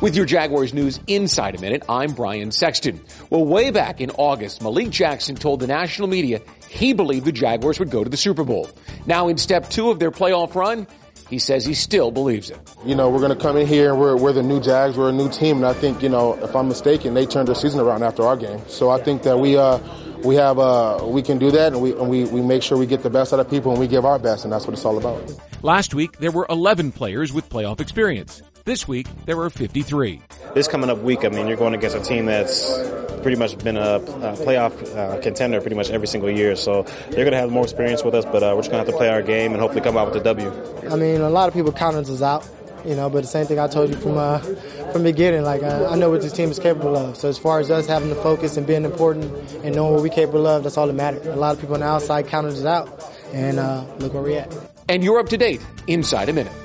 With your Jaguars news inside a minute, I'm Brian Sexton. Well, way back in August, Malik Jackson told the national media he believed the Jaguars would go to the Super Bowl. Now in step 2 of their playoff run, he says he still believes it. We're going to come in here and we're the new Jags. We're a new team. And I think, if I'm mistaken, they turned their season around after our game. So I think that we can do that, and we make sure we get the best out of people and we give our best, and that's what it's all about. Last week, there were 11 players with playoff experience. This week, there were 53. This coming up week, you're going against a team that's pretty much been a playoff contender pretty much every single year. So they're going to have more experience with us, but we're just going to have to play our game and hopefully come out with a W. A lot of people counted us out, but the same thing I told you from the beginning. I know what this team is capable of. So as far as us having the focus and being important and knowing what we're capable of, that's all that matters. A lot of people on the outside counted us out, and look where we're at. And you're up to date inside a minute.